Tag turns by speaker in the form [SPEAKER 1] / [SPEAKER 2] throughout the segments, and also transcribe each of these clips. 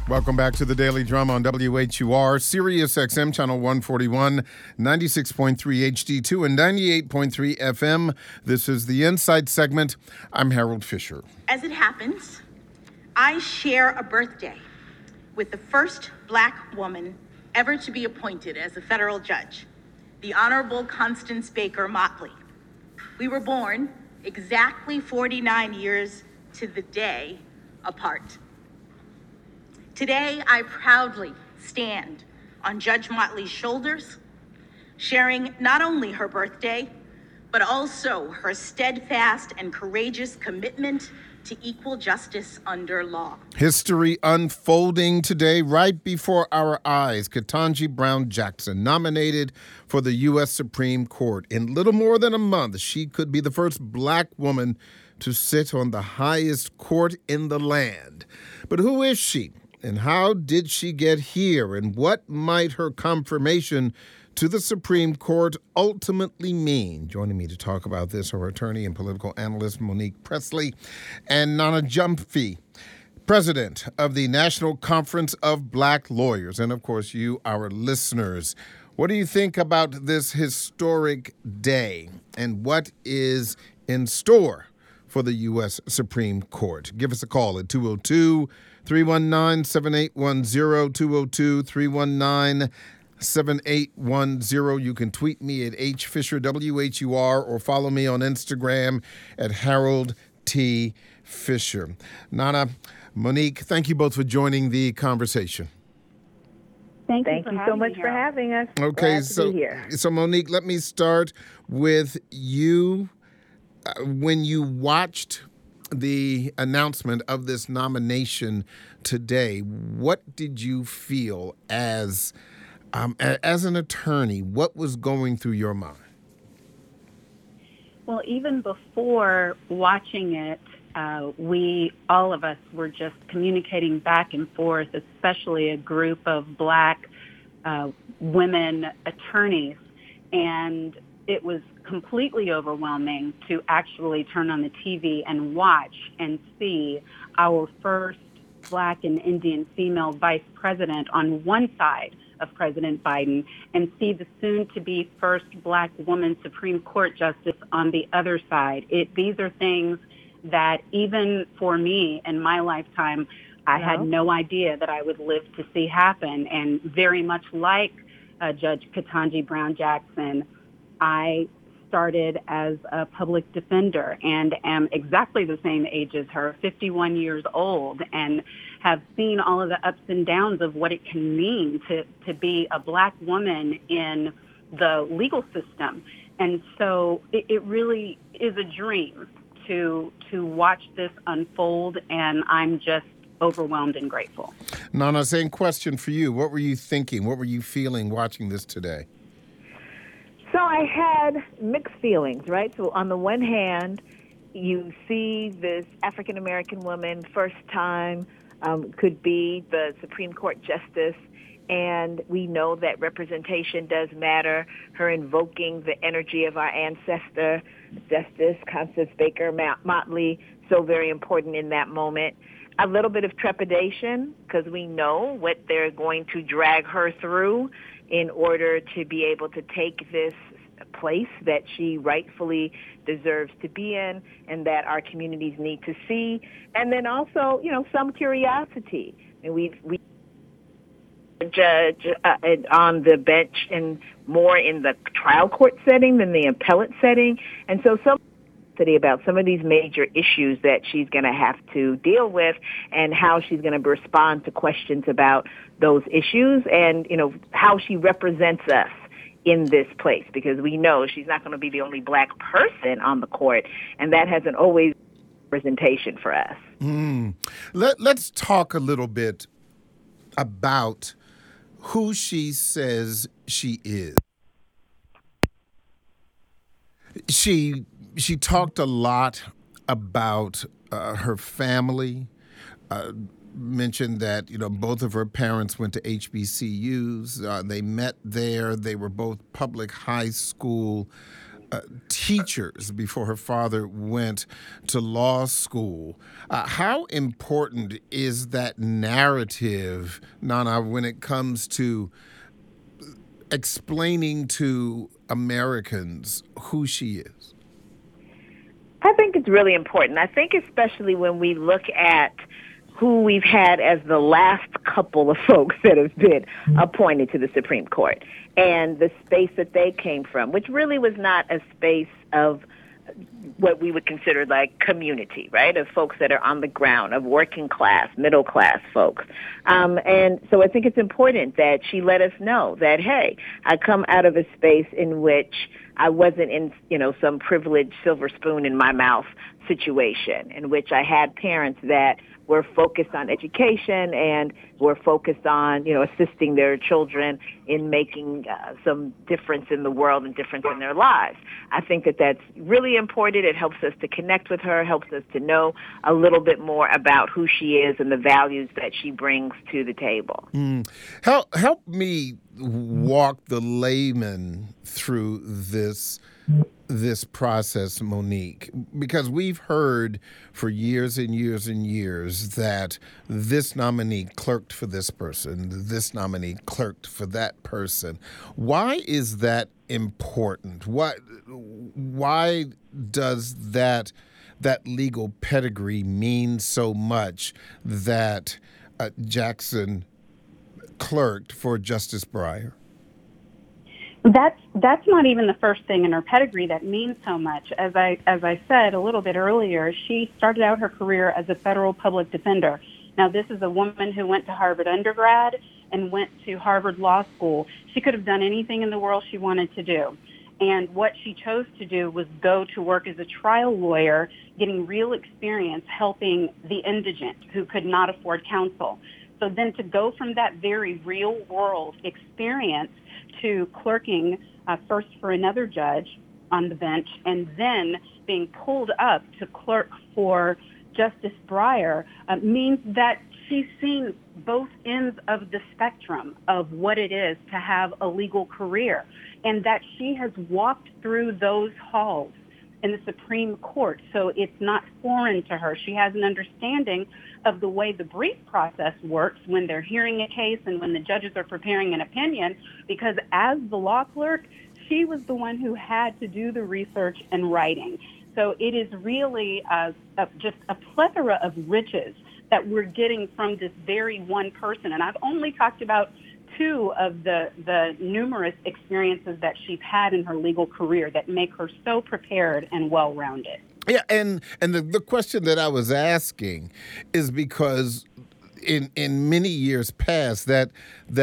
[SPEAKER 1] Welcome back to the Daily Drum on WHUR, Sirius XM, Channel 141, 96.3 HD2, and 98.3 FM. This is the Insight segment. I'm Harold Fisher.
[SPEAKER 2] As it happens, I share a birthday with the first Black woman ever to be appointed as a federal judge, the Honorable Constance Baker Motley. We were born exactly 49 years to the day apart. Today, I proudly stand on Judge Motley's shoulders, sharing not only her birthday, but also her steadfast and courageous commitment to equal justice under law.
[SPEAKER 1] History unfolding today right before our eyes. Ketanji Brown Jackson nominated for the U.S. Supreme Court. In little more than a month, she could be the first Black woman to sit on the highest court in the land. But who is she? And how did she get here? And what might her confirmation to the Supreme Court ultimately mean? Joining me to talk about this are attorney and political analyst Monique Presley and Nana Gyamfi, president of the National Conference of Black Lawyers. And, of course, you, our listeners. What do you think about this historic day? And what is in store for the U.S. Supreme Court? Give us a call at 202-319-7810, 202-319-7810. You can tweet me at HFisherWHUR or follow me on Instagram at Harold T. Fisher. Nana, Monique, thank you both for joining the conversation.
[SPEAKER 3] Thank you so much for having us.
[SPEAKER 1] Okay,
[SPEAKER 3] Glad to be here.
[SPEAKER 1] So Monique, let me start with you. When you watched the announcement of this nomination today, what did you feel as an attorney? What was going through your mind?
[SPEAKER 3] Well, even before watching it, all of us were just communicating back and forth, especially a group of Black women attorneys, and it was completely overwhelming to actually turn on the TV and watch and see our first Black and Indian female vice president on one side of President Biden and see the soon-to-be first Black woman Supreme Court justice on the other side. These are things that even for me in my lifetime, I had no idea that I would live to see happen. And very much like Judge Ketanji Brown Jackson, I started as a public defender and am exactly the same age as her, 51 years old, and have seen all of the ups and downs of what it can mean to be a Black woman in the legal system. And so it really is a dream to watch this unfold, and I'm just overwhelmed and grateful.
[SPEAKER 1] Nana, same question for you. What were you thinking? What were you feeling watching this today?
[SPEAKER 4] So I had mixed feelings, right? So on the one hand, you see this African-American woman, first time, could be the Supreme Court justice, and we know that representation does matter. Her invoking the energy of our ancestor, Justice Constance Baker Motley, so very important in that moment. A little bit of trepidation because we know what they're going to drag her through in order to be able to take this place that she rightfully deserves to be in and that our communities need to see. And then also, some curiosity. And we judge on the bench and more in the trial court setting than the appellate setting. And so about some of these major issues that she's going to have to deal with and how she's going to respond to questions about those issues and, how she represents us in this place, because we know she's not going to be the only Black person on the court, and that hasn't always been representation for us.
[SPEAKER 1] Let's talk a little bit about who she says she is. She talked a lot about her family, mentioned that, both of her parents went to HBCUs. They met there. They were both public high school teachers before her father went to law school. How important is that narrative, Nana, when it comes to explaining to Americans who she is?
[SPEAKER 4] I think it's really important. I think especially when we look at who we've had as the last couple of folks that have been appointed to the Supreme Court and the space that they came from, which really was not a space of what we would consider like community, right, of folks that are on the ground, of working class, middle class folks. And so I think it's important that she let us know that, hey, I come out of a space in which I wasn't in, some privileged silver spoon in my mouth situation, in which I had parents that were focused on education and were focused on, assisting their children in making some difference in the world and difference in their lives. I think that that's really important. It helps us to connect with her, helps us to know a little bit more about who she is and the values that she brings to the table.
[SPEAKER 1] Help me walk the layman through this process, Monique, because we've heard for years and years and years that this nominee clerked for this person, this nominee clerked for that person. Why is that important? Why does that legal pedigree mean so much that Jackson clerked for Justice Breyer?
[SPEAKER 3] That's not even the first thing in her pedigree that means so much. As I said a little bit earlier, she started out her career as a federal public defender. Now, this is a woman who went to Harvard undergrad and went to Harvard Law School. She could have done anything in the world she wanted to do. And what she chose to do was go to work as a trial lawyer, getting real experience helping the indigent who could not afford counsel. So then to go from that very real world experience to clerking first for another judge on the bench and then being pulled up to clerk for Justice Breyer means that she's seen both ends of the spectrum of what it is to have a legal career, and that she has walked through those halls in the Supreme Court. So it's not foreign to her. She has an understanding of the way the brief process works when they're hearing a case and when the judges are preparing an opinion, because as the law clerk, she was the one who had to do the research and writing. So it is really just a plethora of riches that we're getting from this very one person. And I've only talked about two of the numerous experiences that she's had in her legal career that make her so prepared and well-rounded.
[SPEAKER 1] Yeah, and the question that I was asking is because in many years past that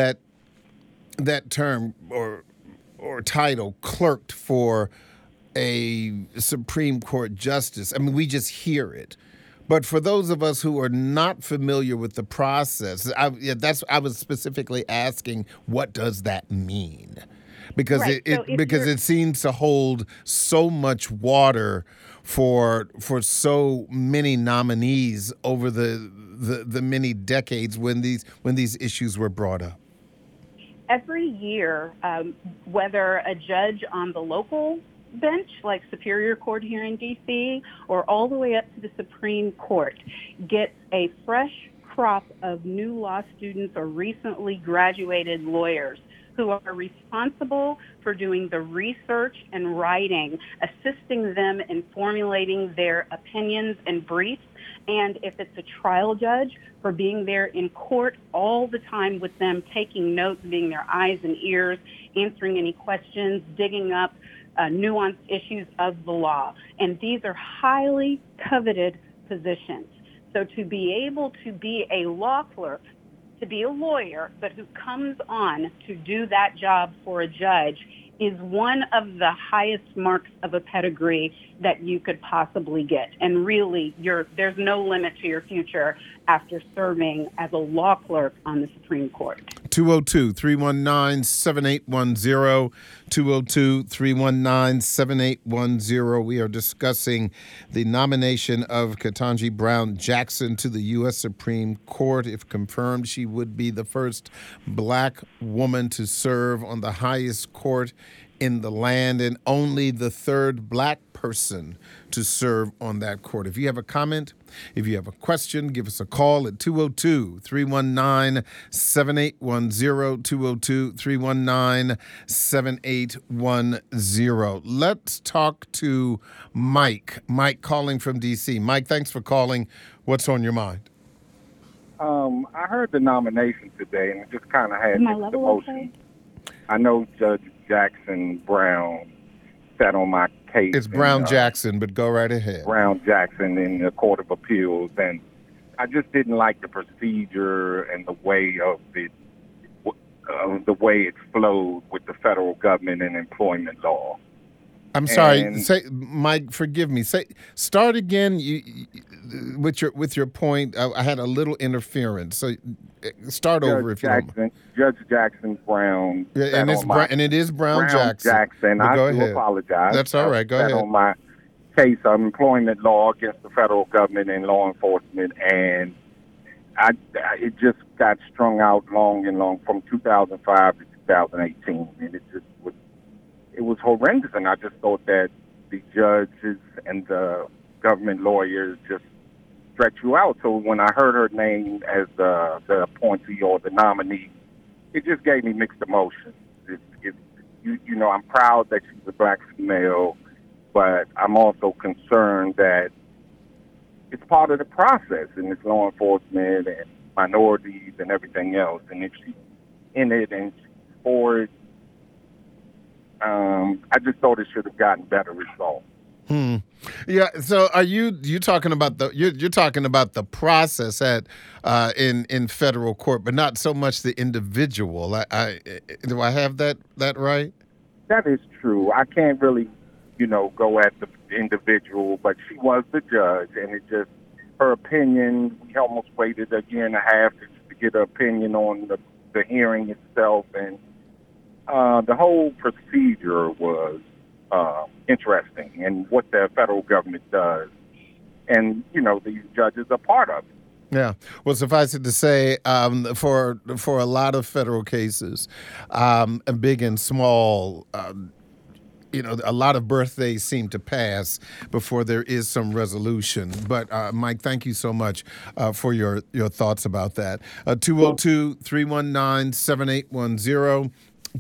[SPEAKER 1] term or title, clerked for a Supreme Court justice, I mean, we just hear it. But for those of us who are not familiar with the process, I was specifically asking, what does that mean? Because
[SPEAKER 3] right.
[SPEAKER 1] it seems to hold so much water for so many nominees over the many decades when these issues were brought up.
[SPEAKER 3] Every year, whether a judge on the local bench, like Superior Court here in D.C., or all the way up to the Supreme Court, gets a fresh crop of new law students or recently graduated lawyers who are responsible for doing the research and writing, assisting them in formulating their opinions and briefs, and if it's a trial judge, for being there in court all the time with them, taking notes, being their eyes and ears, answering any questions, digging up nuanced issues of the law. And these are highly coveted positions. So to be able to be a law clerk, to be a lawyer, but who comes on to do that job for a judge is one of the highest marks of a pedigree that you could possibly get. And really, there's no limit to your future after serving as a law clerk on the Supreme Court.
[SPEAKER 1] 202-319-7810, 202-319-7810. We are discussing the nomination of Ketanji Brown Jackson to the U.S. Supreme Court. If confirmed, she would be the first black woman to serve on the highest court in the land and only the third black person to serve on that court. If you have a comment, if you have a question, give us a call at 202-319-7810, 202-319-7810. Let's talk to Mike. Mike calling from D.C. Mike, thanks for calling. What's on your mind?
[SPEAKER 5] I heard the nomination today, and it just kind of had mixed emotions. I know Judge Jackson Brown sat on my case.
[SPEAKER 1] It's Brown Jackson, but go right ahead.
[SPEAKER 5] Brown Jackson in the Court of Appeals, and I just didn't like the procedure and the way of it, the way it flowed with the federal government and employment law.
[SPEAKER 1] I'm sorry, Mike. Forgive me. Start again. With your point. I had a little interference. So start over if you don't mind.
[SPEAKER 5] Judge Jackson Brown.
[SPEAKER 1] Yeah, and it is Brown Jackson.
[SPEAKER 5] I do apologize.
[SPEAKER 1] That's all right. Go ahead.
[SPEAKER 5] On my case of employment law against the federal government and law enforcement, and it just got strung out long from 2005 to 2018, and it just was. It was horrendous, and I just thought that the judges and the government lawyers just stretch you out. So when I heard her name as the appointee or the nominee, it just gave me mixed emotions. I'm proud that she's a black female, but I'm also concerned that it's part of the process, and it's law enforcement and minorities and everything else. And if she's in it and she's for it, I just thought it should have gotten better results.
[SPEAKER 1] Yeah. So are you talking about you're talking about the process in federal court, but not so much the individual. Do I have that right?
[SPEAKER 5] That is true. I can't really, go at the individual, but she was the judge, and it just her opinion. We almost waited a year and a half to get her opinion on the hearing itself, and the whole procedure was interesting, and what the federal government does, and these judges are part of it.
[SPEAKER 1] Yeah. Well, suffice it to say, for a lot of federal cases, big and small, a lot of birthdays seem to pass before there is some resolution. But Mike, thank you so much for your thoughts about that. 202-319-7810.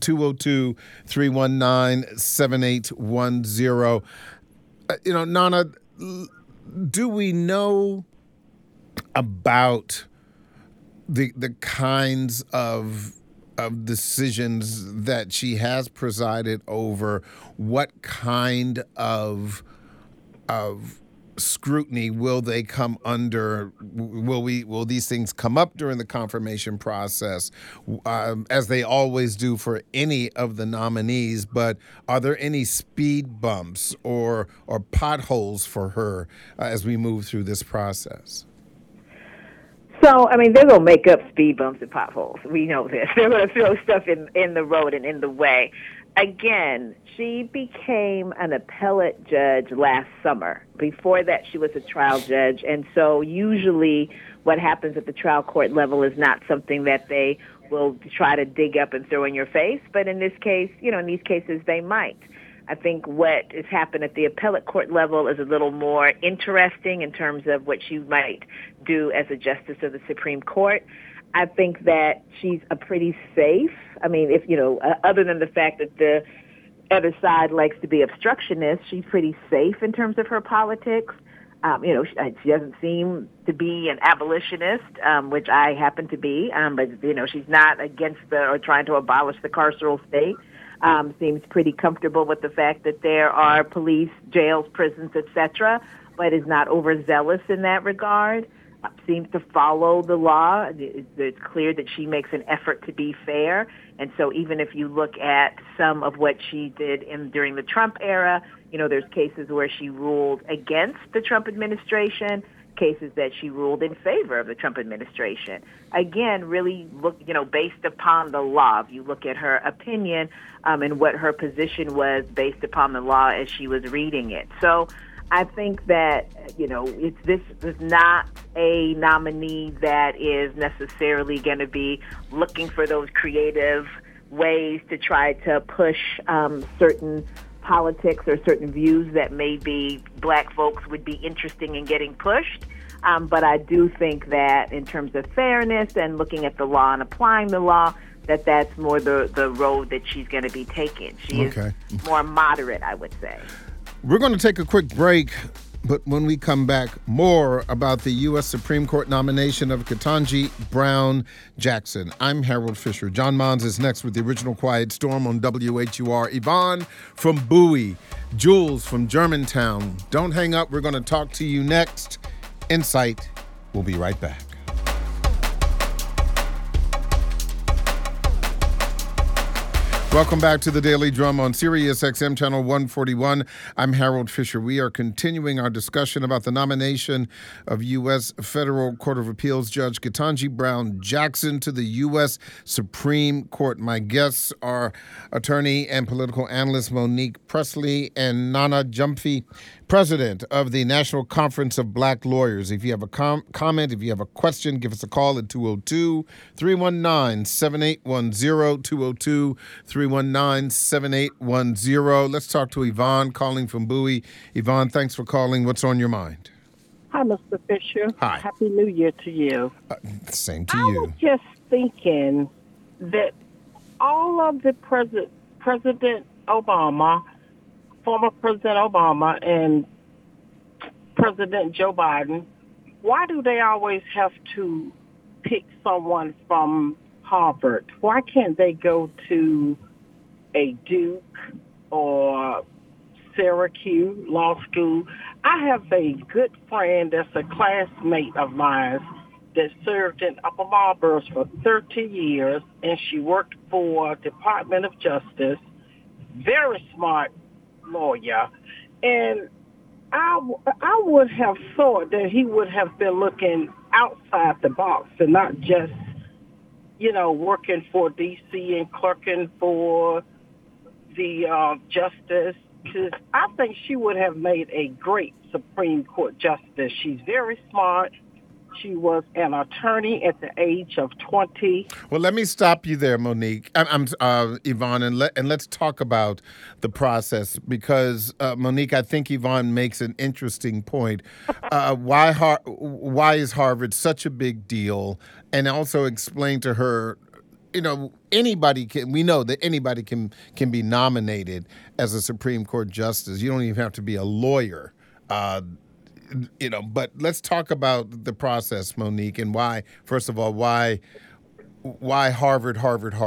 [SPEAKER 1] 202-319-7810. Nana, do we know about the kinds of decisions that she has presided over? What kind of scrutiny will they come under? Will these things come up during the confirmation process, as they always do for any of the nominees? But are there any speed bumps or potholes for her as we move through this process?
[SPEAKER 4] So, they're going to make up speed bumps and potholes. We know this. They're going to throw stuff in the road and in the way. Again, she became an appellate judge last summer. Before that, she was a trial judge. And so usually what happens at the trial court level is not something that they will try to dig up and throw in your face. But in this case, in these cases, they might. I think what has happened at the appellate court level is a little more interesting in terms of what she might do as a justice of the Supreme Court. I think that she's a pretty safe. Other than the fact that the other side likes to be obstructionist, she's pretty safe in terms of her politics. She doesn't seem to be an abolitionist, which I happen to be. But she's not against or trying to abolish the carceral state. Seems pretty comfortable with the fact that there are police, jails, prisons, etc., but is not overzealous in that regard. Seems to follow the law. It's clear that she makes an effort to be fair. And so even if you look at some of what she did during the Trump era, there's cases where she ruled against the Trump administration, cases that she ruled in favor of the Trump administration. Again, really look, based upon the law. If you look at her opinion and what her position was based upon the law as she was reading it. So I think that, this is not a nominee that is necessarily going to be looking for those creative ways to try to push certain politics or certain views that maybe black folks would be interesting in getting pushed. But I do think that in terms of fairness and looking at the law and applying the law, that's more the road that she's going to be taking. She is more moderate, I would say.
[SPEAKER 1] We're going to take a quick break, but when we come back, more about the U.S. Supreme Court nomination of Ketanji Brown Jackson. I'm Harold Fisher. John Mons is next with the original Quiet Storm on WHUR. Yvonne from Bowie, Jules from Germantown. Don't hang up. We're going to talk to you next. Insight. We'll be right back. Welcome back to the Daily Drum on Sirius XM Channel 141. I'm Harold Fisher. We are continuing our discussion about the nomination of U.S. Federal Court of Appeals Judge Ketanji Brown Jackson to the U.S. Supreme Court. My guests are attorney and political analyst Monique Presley and Nana Gyamfi, president of the National Conference of Black Lawyers. If you have a comment, if you have a question, give us a call at 202-319-7810, 202-319-7810. Let's talk to Yvonne calling from Bowie. Yvonne, thanks for calling. What's on your mind?
[SPEAKER 6] Hi, Mr. Fisher.
[SPEAKER 1] Hi.
[SPEAKER 6] Happy New Year to you.
[SPEAKER 1] Same to
[SPEAKER 6] I
[SPEAKER 1] you.
[SPEAKER 6] was just thinking that all of the President Obama, former President Obama, and President Joe Biden, why do they always have to pick someone from Harvard? Why can't they go to a Duke or Syracuse Law School? I have a good friend that's a classmate of mine that served in Upper Marlboro for 30 years, and she worked for Department of Justice. Very smart lawyer. And I would have thought that he would have been looking outside the box and not just, working for D.C. and clerking for the justice. Because I think she would have made a great Supreme Court justice. She's very smart. She was an attorney at the age of 20.
[SPEAKER 1] Well, let me stop you there, Monique. Yvonne, and let's talk about the process because Monique, I think Yvonne makes an interesting point. Why is Harvard such a big deal? And also explain to her, anybody can. We know that anybody can be nominated as a Supreme Court justice. You don't even have to be a lawyer. But let's talk about the process, Monique, and why, first of all, why Harvard?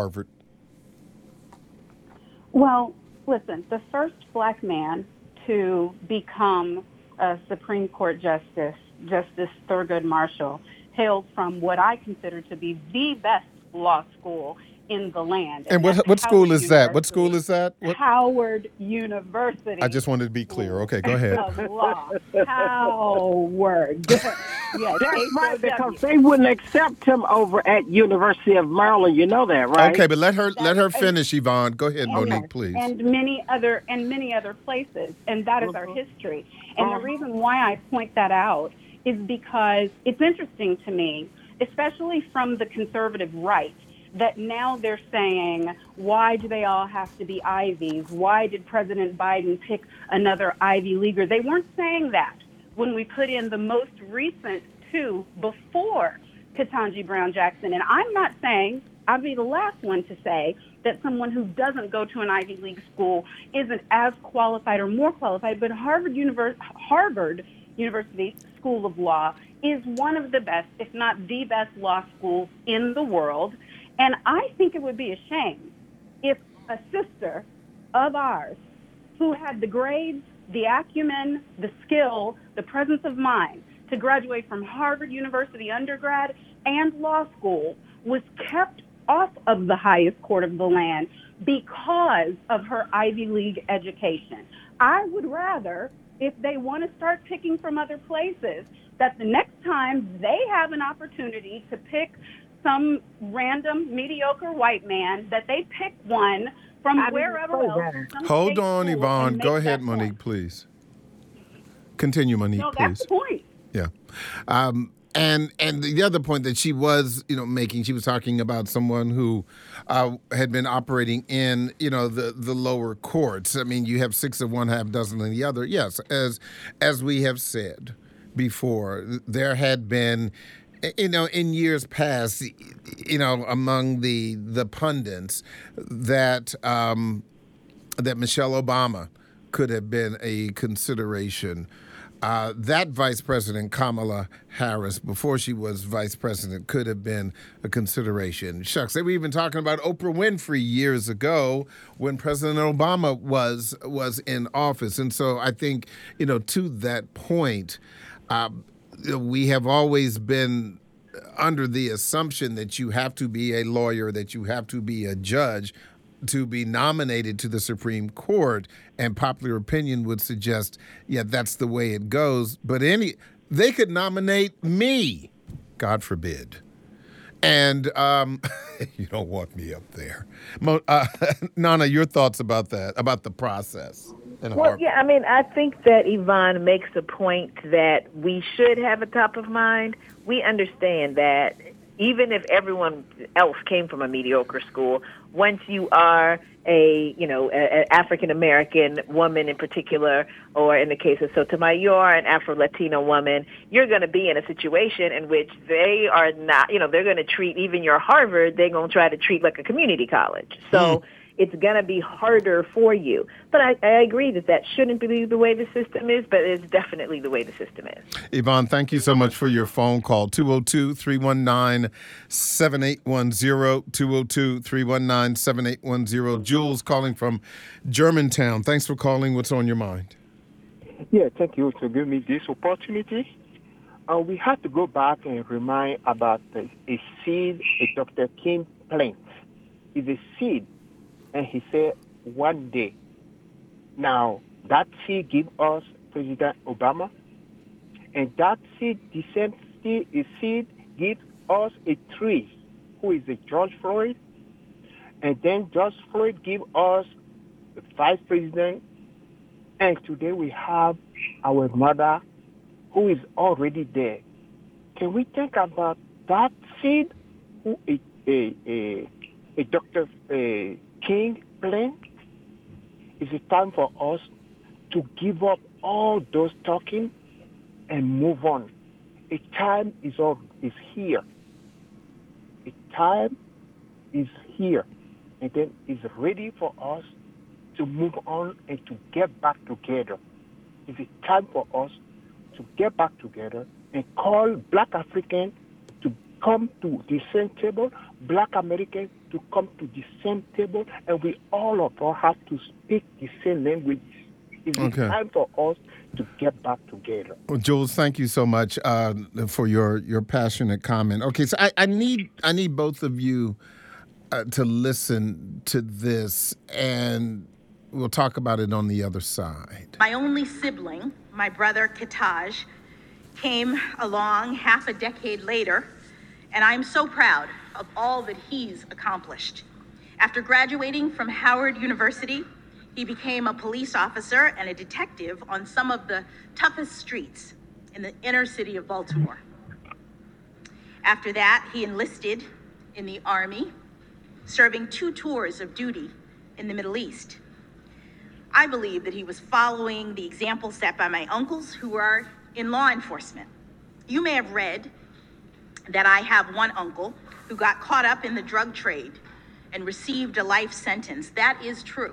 [SPEAKER 3] Well, listen, the first black man to become a Supreme Court justice, Justice Thurgood Marshall, hailed from what I consider to be the best law school in the land.
[SPEAKER 1] And what school is that? What school is that?
[SPEAKER 3] Howard University.
[SPEAKER 1] I just wanted to be clear. Okay, go ahead.
[SPEAKER 3] Of law. Howard. Yes,
[SPEAKER 6] That's right, because they wouldn't accept him over at University of Maryland. You know that, right?
[SPEAKER 1] Okay, but let her finish, Yvonne. Go ahead, Monique, please.
[SPEAKER 3] And many other places, and that is our history. And the reason why I point that out is because it's interesting to me, especially from the conservative right, that now they're saying, why do they all have to be Ivies? Why did President Biden pick another Ivy Leaguer? They weren't saying that when we put in the most recent two before Ketanji Brown Jackson. And I'm not saying, I'll be the last one to say, that someone who doesn't go to an Ivy League school isn't as qualified or more qualified, but Harvard University School of Law is one of the best, if not the best law schools in the world. And I think it would be a shame if a sister of ours who had the grades, the acumen, the skill, the presence of mind to graduate from Harvard University undergrad and law school was kept off of the highest court of the land because of her Ivy League education. I would rather, if they want to start picking from other places, that the next time they have an opportunity to pick some random mediocre white man, that they pick one from wherever else.
[SPEAKER 1] Hold on, Yvonne. Go ahead, Monique, please. Continue, Monique, please.
[SPEAKER 3] No, that's the point.
[SPEAKER 1] Yeah. And the other point that she was, making, she was talking about someone who had been operating in, the lower courts. I mean, you have 6 of one, half dozen of the other. Yes, as we have said before, there had been, in years past, among the pundits that that Michelle Obama could have been a consideration. That Vice President Kamala Harris, before she was vice president, could have been a consideration. Shucks, they were even talking about Oprah Winfrey years ago when President Obama was in office. And so I think, to that point, we have always been under the assumption that you have to be a lawyer, that you have to be a judge to be nominated to the Supreme Court, and popular opinion would suggest, that's the way it goes. But they could nominate me, God forbid. And you don't want me up there. Nana, your thoughts about that, about the process?
[SPEAKER 4] Well, I mean, I think that Yvonne makes a point that we should have a top of mind. We understand that even if everyone else came from a mediocre school, once you are an African American woman in particular, or in the case of Sotomayor, an Afro-Latino woman, you're going to be in a situation in which they are not, they're going to treat even your Harvard, they're going to try to treat like a community college. So it's going to be harder for you. But I agree that shouldn't be the way the system is, but it's definitely the way the system is.
[SPEAKER 1] Yvonne, thank you so much for your phone call. 202-319-7810, 202-319-7810. Jules calling from Germantown. Thanks for calling. What's on your mind?
[SPEAKER 7] Yeah, thank you for giving me this opportunity. We have to go back and remind about a seed a Dr. King planted. It's a seed. And he said, one day. Now, that seed give us President Obama. And that seed, the same seed gives us a tree, who is a George Floyd. And then George Floyd give us the vice president. And today we have our mother, who is already there. Can we think about that seed, who a Dr. King plan? Is it time for us to give up all those talking and move on? A time is here. A time is here. And then it's ready for us to move on and to get back together. It's a time for us to get back together and call Black Africans to come to the same table, Black Americans to come to the same table, and we all of us have to speak the same language. It's time for us to get back together.
[SPEAKER 1] Well, Jules, thank you so much for your passionate comment. Okay, so I need both of you to listen to this, and we'll talk about it on the other side.
[SPEAKER 2] My only sibling, my brother Ketaj, came along half a decade later, and I'm so proud of all that he's accomplished. After graduating from Howard University, he became a police officer and a detective on some of the toughest streets in the inner city of Baltimore. After that, he enlisted in the Army, serving 2 tours of duty in the Middle East. I believe that he was following the example set by my uncles who are in law enforcement. You may have read that I have one uncle who got caught up in the drug trade and received a life sentence. That is true.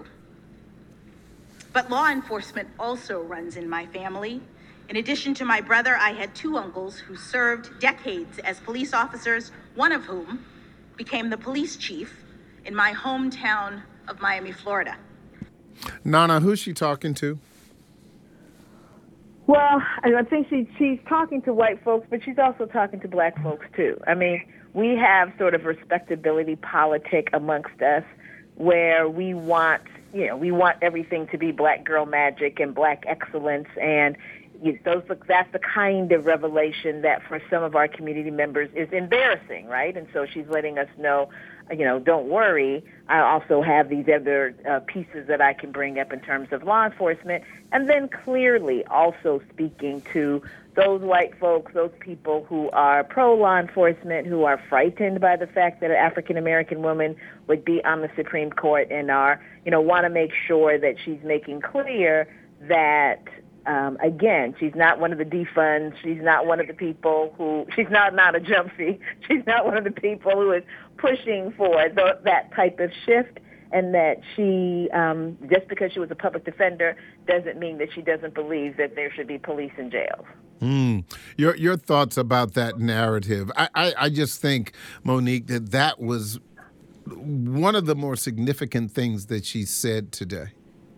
[SPEAKER 2] But law enforcement also runs in my family. In addition to my brother, I had 2 uncles who served decades as police officers, one of whom became the police chief in my hometown of Miami, Florida.
[SPEAKER 1] Nana, who's she talking to?
[SPEAKER 4] Well, I think she's talking to white folks, but she's also talking to black folks, too. I mean, we have sort of respectability politic amongst us where we want everything to be black girl magic and black excellence. And that's the kind of revelation that for some of our community members is embarrassing, right? And so she's letting us know, don't worry. I also have these other pieces that I can bring up in terms of law enforcement. And then clearly also speaking to those white folks, those people who are pro-law enforcement, who are frightened by the fact that an African-American woman would be on the Supreme Court and are, want to make sure that she's making clear that, again, she's not one of the defunds. She's not one of the people she's not a jumpsy. She's not one of the people who is pushing for that type of shift. And that she, just because she was a public defender, doesn't mean that she doesn't believe that there should be police in jails.
[SPEAKER 1] Your thoughts about that narrative? I just think, Monique, that was one of the more significant things that she said today.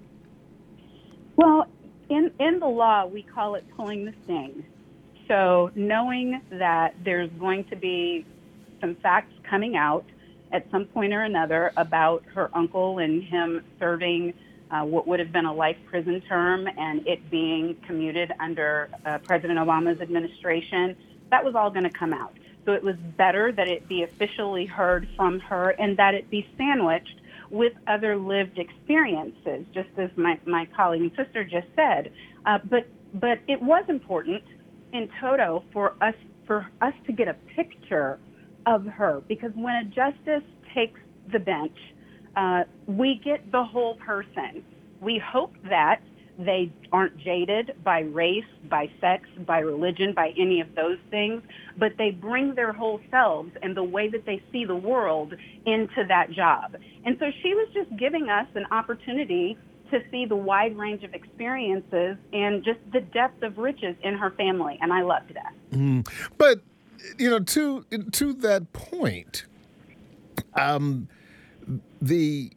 [SPEAKER 3] Well, in the law, we call it pulling the sting. So knowing that there's going to be some facts coming out at some point or another about her uncle and him serving what would have been a life prison term and it being commuted under President Obama's administration, that was all going to come out. So it was better that it be officially heard from her and that it be sandwiched with other lived experiences, just as my colleague and sister just said. But it was important in toto for us to get a picture of her, because when a justice takes the bench, we get the whole person. We hope that they aren't jaded by race, by sex, by religion, by any of those things, but they bring their whole selves and the way that they see the world into that job. And so she was just giving us an opportunity to see the wide range of experiences and just the depth of riches in her family, and I loved that.
[SPEAKER 1] But to that point, the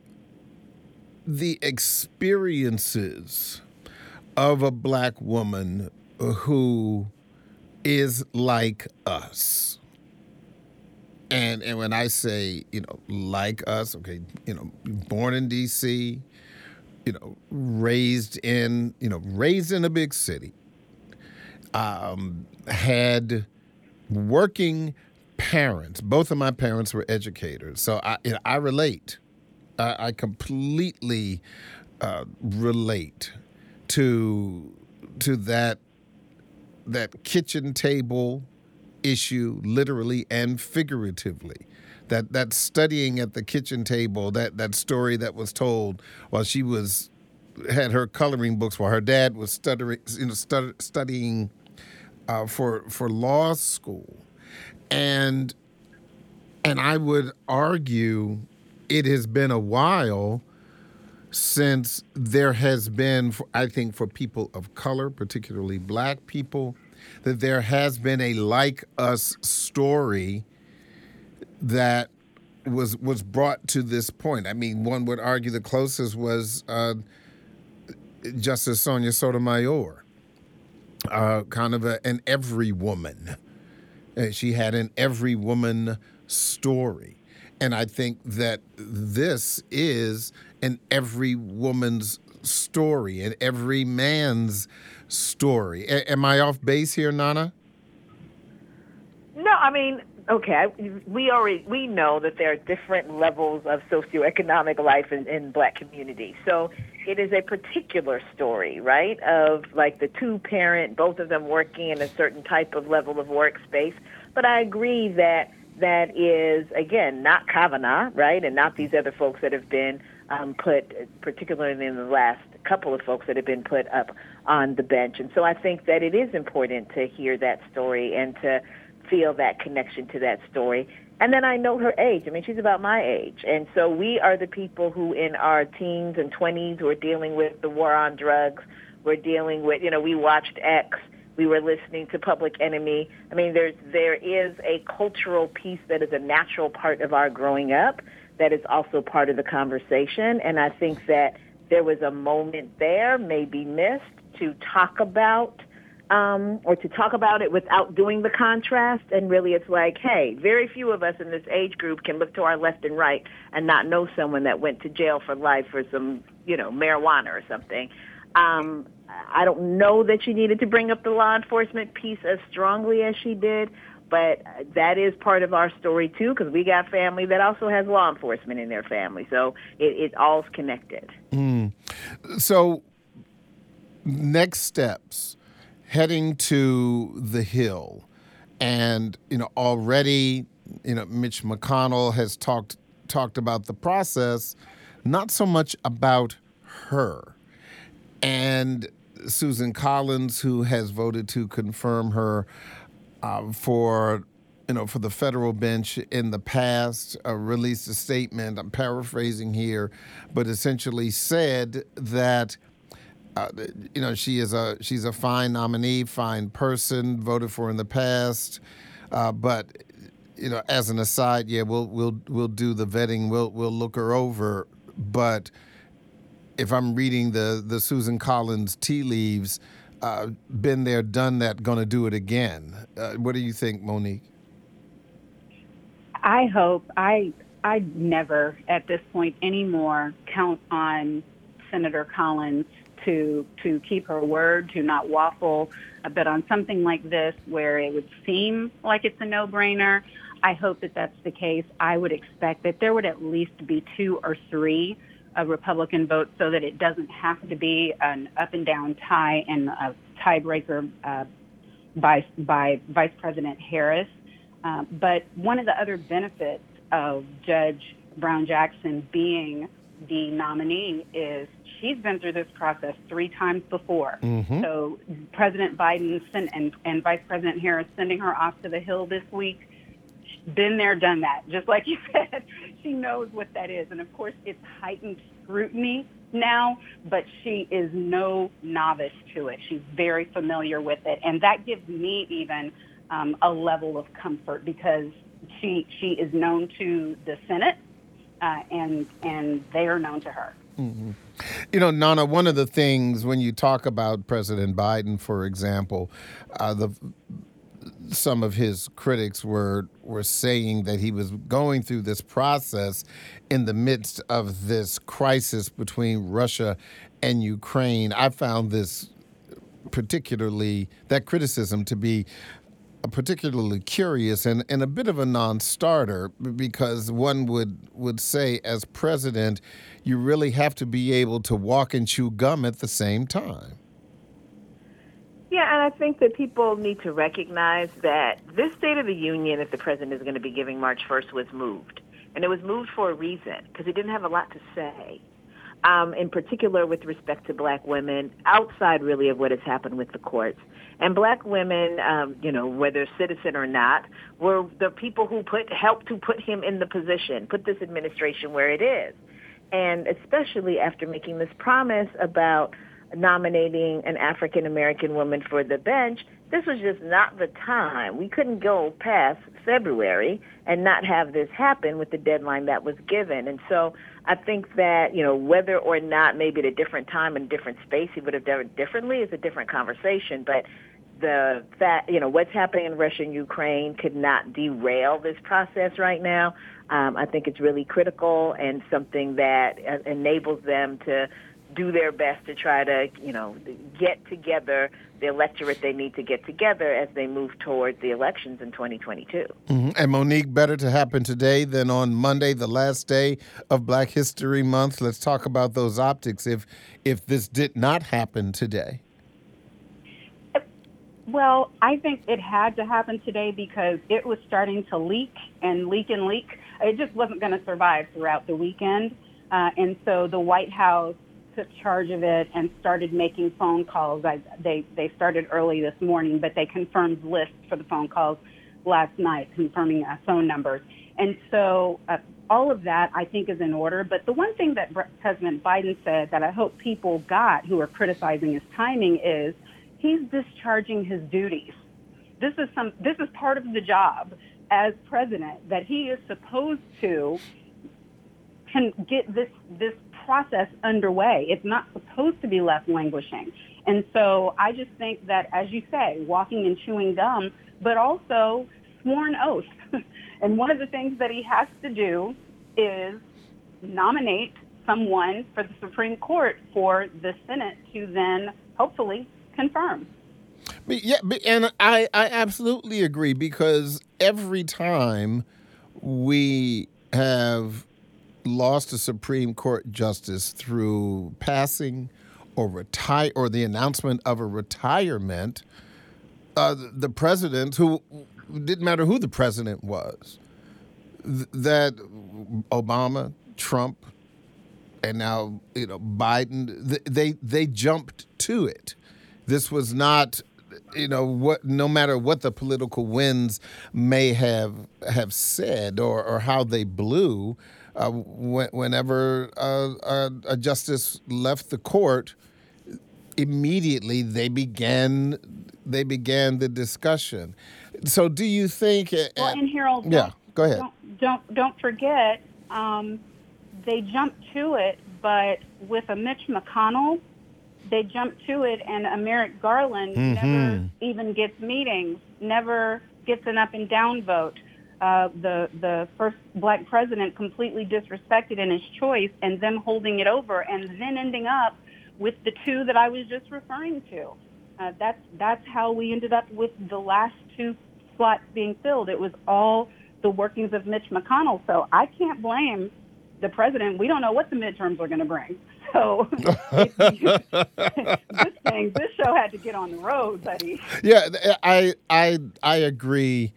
[SPEAKER 1] experiences of a black woman who is like us, and when I say like us, okay, born in D.C., raised in a big city, had working parents. Both of my parents were educators, so I relate. I completely relate to that kitchen table issue, literally and figuratively. That studying at the kitchen table, that story that was told while she had her coloring books while her dad was studying for law school. And I would argue it has been a while since there has been, I think for people of color, particularly black people, that there has been a like us story that was brought to this point. I mean, one would argue the closest was Justice Sonia Sotomayor, kind of an every woman. She had an every woman story. And I think that this is an every woman's story, an every man's story. Am I off base here, Nana?
[SPEAKER 4] No, I mean, okay, we know that there are different levels of socioeconomic life in black communities. So it is a particular story, right, of like the two-parent, both of them working in a certain type of level of workspace. But I agree that is, again, not Kavanaugh, right, and not these other folks that have been put, particularly in the last couple of folks that have been put up on the bench. And so I think that it is important to hear that story and to feel that connection to that story. And then I know her age. I mean, she's about my age. And so we are the people who in our teens and 20s who are dealing with the war on drugs. We're dealing with, we watched X. We were listening to Public Enemy. I mean, there is a cultural piece that is a natural part of our growing up that is also part of the conversation. And I think that there was a moment there, maybe missed, to talk about it without doing the contrast. And really it's like, hey, very few of us in this age group can look to our left and right and not know someone that went to jail for life for some, marijuana or something. I don't know that she needed to bring up the law enforcement piece as strongly as she did, but that is part of our story too, because we got family that also has law enforcement in their family. So it all's connected.
[SPEAKER 1] So next steps. heading to the Hill. And, already, Mitch McConnell has talked about the process, not so much about her. And Susan Collins, who has voted to confirm her for the federal bench in the past, released a statement. I'm paraphrasing here, but essentially said that she's a fine nominee, fine person, voted for in the past, but as an aside, we'll do the vetting, we'll look her over, but if I'm reading the Susan Collins tea leaves, been there, done that, going to do it again. What do you think, Monique?
[SPEAKER 3] I hope I never at this point anymore count on Senator Collins to keep her word, to not waffle, but on something like this where it would seem like it's a no-brainer, I hope that that's the case. I would expect that there would at least be 2 or 3 Republican votes so that it doesn't have to be an up-and-down tie and a tiebreaker by Vice President Harris. But one of the other benefits of Judge Brown Jackson being the nominee is she's been through this process 3 times before. Mm-hmm. So President Biden and Vice President Harris sending her off to the Hill this week, been there, done that. Just like you said, she knows what that is. And, of course, it's heightened scrutiny now, but she is no novice to it. She's very familiar with it. And that gives me even a level of comfort because she is known to the Senate and they are known to her.
[SPEAKER 1] Mm-hmm. Nana, one of the things when you talk about President Biden, for example, some of his critics were saying that he was going through this process in the midst of this crisis between Russia and Ukraine. I found that criticism to be particularly curious and a bit of a non-starter because one would say as president, you really have to be able to walk and chew gum at the same time.
[SPEAKER 4] Yeah, and I think that people need to recognize that this State of the Union that the president is going to be giving March 1st was moved. And it was moved for a reason, because he didn't have a lot to say, in particular with respect to black women, outside really of what has happened with the courts. And black women, whether citizen or not, were the people who helped to put him in the position, put this administration where it is. And especially after making this promise about nominating an African-American woman for the bench, this was just not the time. We couldn't go past February and not have this happen with the deadline that was given. And so I think that, whether or not maybe at a different time and different space he would have done it differently is a different conversation. But the fact, what's happening in Russia and Ukraine could not derail this process right now. I think it's really critical and something that enables them to do their best to try to, get together the electorate they need to get together as they move towards the elections in 2022.
[SPEAKER 1] Mm-hmm. And Monique, better to happen today than on Monday, the last day of Black History Month. Let's talk about those optics if this did not happen today.
[SPEAKER 3] Well, I think it had to happen today because it was starting to leak and leak and leak. It just wasn't going to survive throughout the weekend. And so the White House took charge of it and started making phone calls. They started early this morning, but they confirmed lists for the phone calls last night, confirming phone numbers. And so all of that, I think, is in order. But the one thing that President Biden said that I hope people got who are criticizing his timing is he's discharging his duties. This is part of the job as president, that he is supposed to can get this process underway. It's not supposed to be left languishing. And so I just think that, as you say, walking and chewing gum, but also sworn oath. And one of the things that he has to do is nominate someone for the Supreme Court for the Senate to then hopefully confirm.
[SPEAKER 1] And I absolutely agree, because every time we have lost a Supreme Court justice through passing or the announcement of a retirement, the president, who didn't matter who the president was, that Obama, Trump, and now Biden, they jumped to it. This was not, what. No matter what the political winds may have said or how they blew, whenever a justice left the court, immediately they began the discussion. So, do you think?
[SPEAKER 3] Well, and Harold,
[SPEAKER 1] yeah, go ahead.
[SPEAKER 3] Don't forget, they jumped to it, but with a Mitch McConnell, they jumped to it, and a Merrick Garland never even gets meetings, never gets an up and down vote. The first black president completely disrespected in his choice, and them holding it over, and then ending up with the two that I was just referring to. That's how we ended up with the last two slots being filled. It was all the workings of Mitch McConnell. So I can't blame the president. We don't know what the midterms are going to bring. So this show had to get on the road, buddy.
[SPEAKER 1] Yeah, I agree,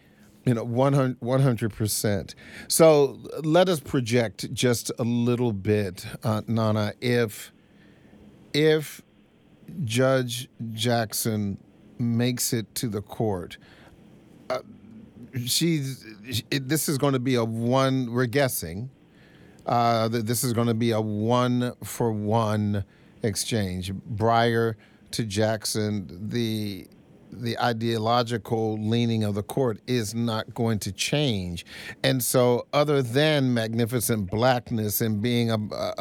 [SPEAKER 1] 100%. So let us project just a little bit, Nana. If Judge Jackson makes it to the court, this is going to be we're guessing, that this is going to be a 1-for-1 exchange. Breyer to Jackson, the ideological leaning of the court is not going to change. And so other than magnificent blackness and being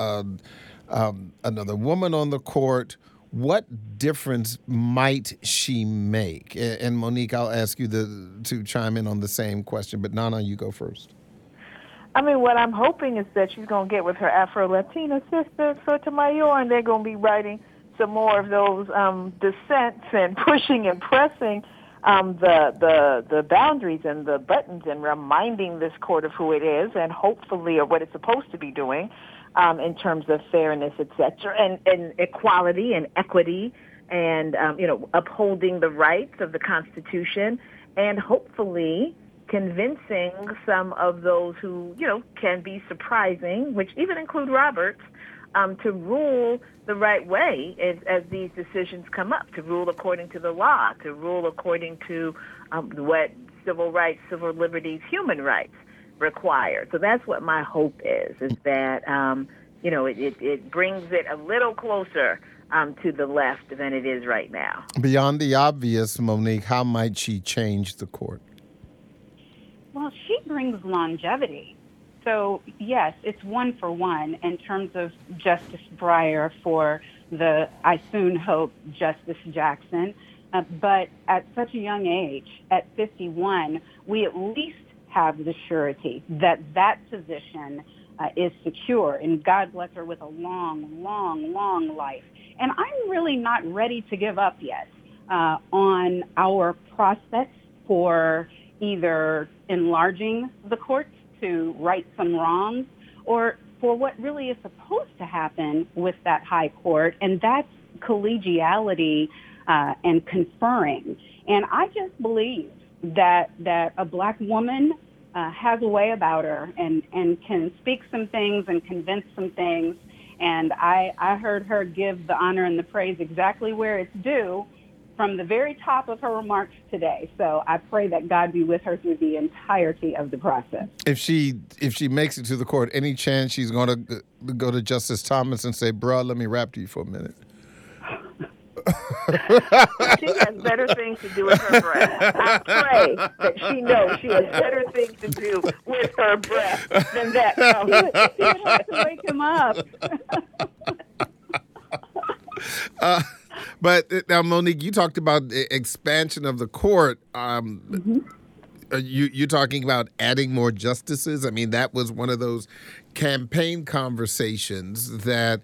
[SPEAKER 1] another woman on the court, what difference might she make? And Monique, I'll ask you to chime in on the same question, but Nana, you go first.
[SPEAKER 4] I mean, what I'm hoping is that she's going to get with her Afro-Latina sister, Sotomayor, and they're going to be writing some more of those dissents and pushing and pressing the boundaries and the buttons and reminding this court of who it is and hopefully of what it's supposed to be doing in terms of fairness, et cetera, and equality and equity and, upholding the rights of the Constitution and hopefully convincing some of those who, can be surprising, which even include Roberts, to rule the right way as these decisions come up, to rule according to the law, to rule according to what civil rights, civil liberties, human rights require. So that's what my hope is that, it brings it a little closer to the left than it is right now.
[SPEAKER 1] Beyond the obvious, Monique, how might she change the court?
[SPEAKER 3] Well, she brings longevity. So, yes, it's 1-for-1 in terms of Justice Breyer for I soon hope, Justice Jackson. But at such a young age, at 51, we at least have the surety that position is secure. And God bless her with a long, long, long life. And I'm really not ready to give up yet on our prospects for either enlarging the courts to right some wrongs or for what really is supposed to happen with that high court, and that's collegiality and conferring. And I just believe that a black woman has a way about her and can speak some things and convince some things. And I heard her give the honor and the praise exactly where it's due from the very top of her remarks today. So I pray that God be with her through the entirety of the process. If she
[SPEAKER 1] makes it to the court, any chance she's going to go to Justice Thomas and say, "Bruh, let me rap to you for a minute"?
[SPEAKER 4] She has better things to do with her breath. I pray that she knows she has better things to do with her breath than that.
[SPEAKER 3] She would have to wake him up.
[SPEAKER 1] But now, Monique, you talked about the expansion of the court. You're talking about adding more justices. I mean, that was one of those campaign conversations that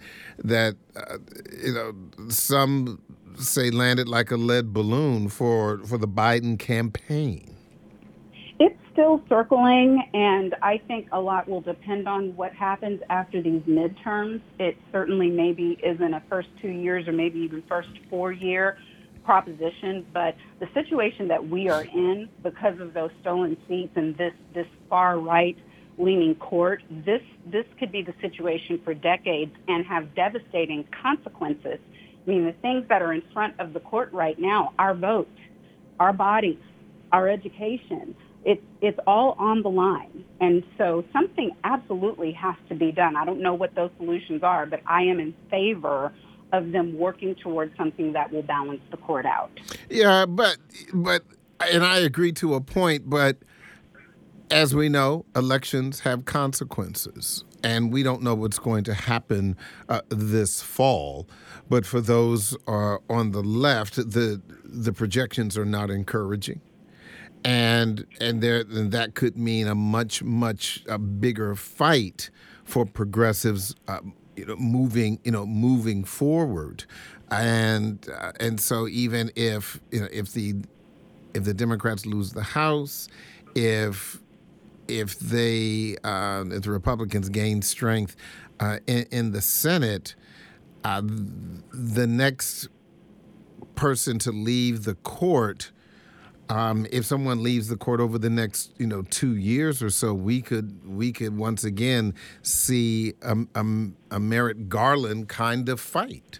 [SPEAKER 1] some say landed like a lead balloon for the Biden campaign.
[SPEAKER 3] It's still circling, and I think a lot will depend on what happens after these midterms. It certainly maybe is in the first 2 years or maybe even first 4 year. proposition, but the situation that we are in because of those stolen seats and this far right leaning court, this could be the situation for decades and have devastating consequences. I mean, the things that are in front of the court right now, our vote, our bodies, our education, it's all on the line. And so something absolutely has to be done. I don't know what those solutions are, but I am in favor of them working towards something that will balance the court out.
[SPEAKER 1] Yeah, but and I agree to a point, but as we know, elections have consequences, and we don't know what's going to happen this fall. But for those on the left, the projections are not encouraging. And that could mean a much bigger fight for progressives, moving forward, and so even if the Democrats lose the House, if the Republicans gain strength in the Senate, the next person to leave the court. If someone leaves the court over the next, 2 years or so, we could once again see a Merrick Garland kind of fight.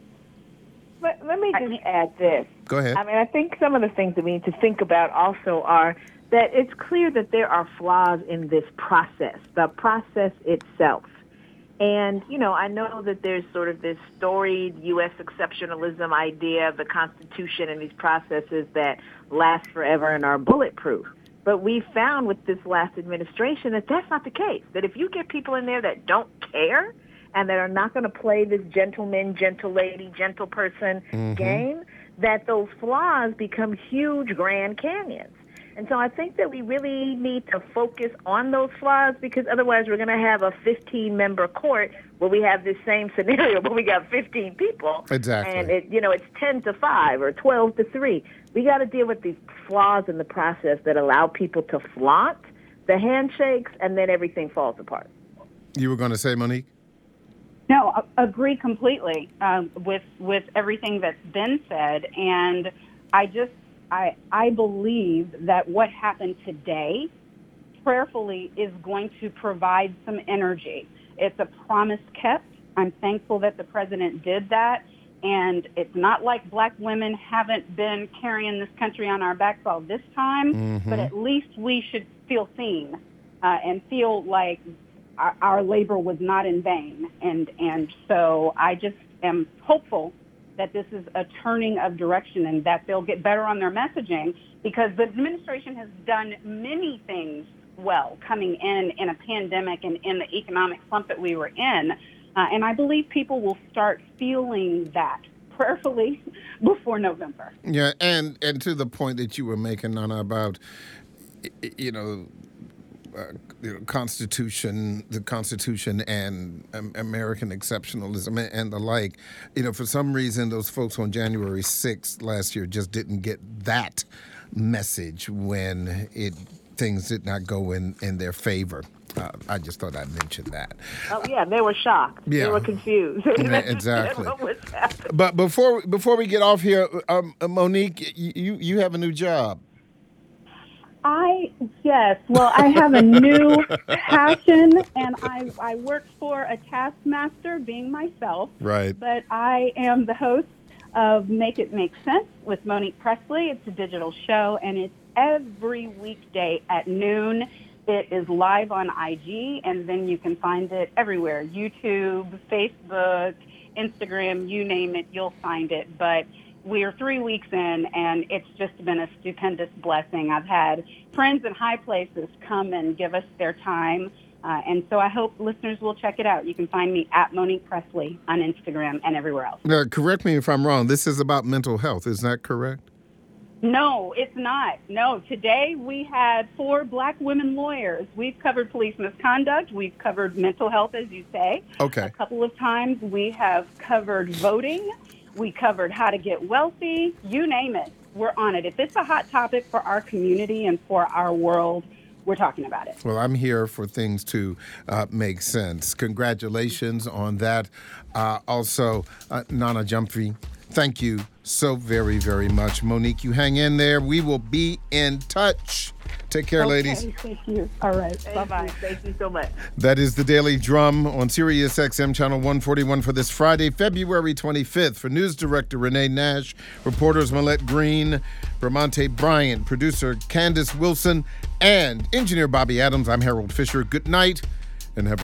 [SPEAKER 4] Let me just add this.
[SPEAKER 1] Go ahead.
[SPEAKER 4] I mean, I think some of the things that we need to think about also are that it's clear that there are flaws in this process, the process itself. And, I know that there's sort of this storied U.S. exceptionalism idea of the Constitution and these processes that last forever and are bulletproof. But we found with this last administration that that's not the case, that if you get people in there that don't care and that are not going to play this gentleman, gentle lady, gentle person game, that those flaws become huge Grand Canyons. And so I think that we really need to focus on those flaws, because otherwise we're going to have a 15-member court where we have this same scenario where we got 15 people.
[SPEAKER 1] Exactly.
[SPEAKER 4] And it's 10-5 or 12-3. We got to deal with these flaws in the process that allow people to flaunt the handshakes, and then everything falls apart.
[SPEAKER 1] You were going to say, Monique?
[SPEAKER 3] No, I agree completely with everything that's been said. And I believe that what happened today, prayerfully, is going to provide some energy. It's a promise kept. I'm thankful that the president did that. And it's not like black women haven't been carrying this country on our backs all this time, but at least we should feel seen and feel like our labor was not in vain. And so I just am hopeful that this is a turning of direction and that they'll get better on their messaging, because the administration has done many things well coming in a pandemic and in the economic slump that we were in. And I believe people will start feeling that prayerfully before November.
[SPEAKER 1] Yeah, and to the point that you were making, Nana, about, Constitution, the Constitution and American exceptionalism and the like, for some reason, those folks on January 6th last year just didn't get that message when things did not go in their favor. I just thought I'd mention that.
[SPEAKER 4] Oh, yeah, they were shocked.
[SPEAKER 1] Yeah.
[SPEAKER 4] They were confused.
[SPEAKER 1] Exactly. But before we get off here, Monique, you have a new job.
[SPEAKER 3] Yes. Well, I have a new passion, and I work for a taskmaster, being myself.
[SPEAKER 1] Right.
[SPEAKER 3] But I am the host of Make It Make Sense with Monique Presley. It's a digital show, and it's every weekday at noon. It is live on IG, and then you can find it everywhere: YouTube, Facebook, Instagram, you name it, you'll find it. But we are 3 weeks in, and it's just been a stupendous blessing. I've had friends in high places come and give us their time, and so I hope listeners will check it out. You can find me at Monique Presley on Instagram and everywhere else.
[SPEAKER 1] Now, correct me if I'm wrong. This is about mental health. Is that correct?
[SPEAKER 3] No, it's not. No, today we had 4 black women lawyers. We've covered police misconduct. We've covered mental health, as you say.
[SPEAKER 1] Okay.
[SPEAKER 3] A couple of times we have covered voting. We covered how to get wealthy. You name it, we're on it. If it's a hot topic for our community and for our world, we're talking about it.
[SPEAKER 1] Well, I'm here for things to make sense. Congratulations on that. Also, Nana Gyamfi, Thank you so very, very much. Monique, you hang in there. We will be in touch. Take care, ladies.
[SPEAKER 6] Thank you. All right.
[SPEAKER 4] Bye-bye. Thank you so much.
[SPEAKER 1] That is the Daily Drum on Sirius XM Channel 141 for this Friday, February 25th. For News Director Renee Nash, reporters Millette Green, Vermonte Bryant, producer Candace Wilson, and engineer Bobby Adams, I'm Harold Fisher. Good night, and have